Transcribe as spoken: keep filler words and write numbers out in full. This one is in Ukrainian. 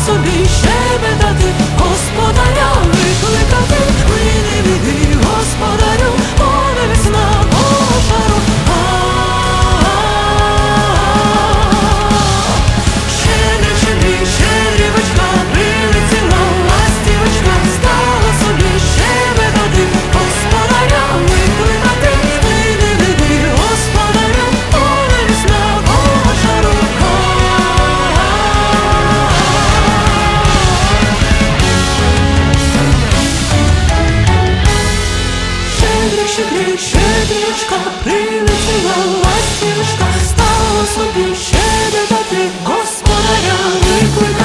собі щебетати, господаря викликати. Плине води, господарю, повна весна мого шару. Щедрик, щедрик, щедрівочка, прилетіла ластівочка, стала собі щебетати, господаря викликати. Плине води, господарю, повна весна мого шару. Щедрик, щедрик, щедрівочка, прилетіла ластівочка, стала собі щебетати, господаря викликати.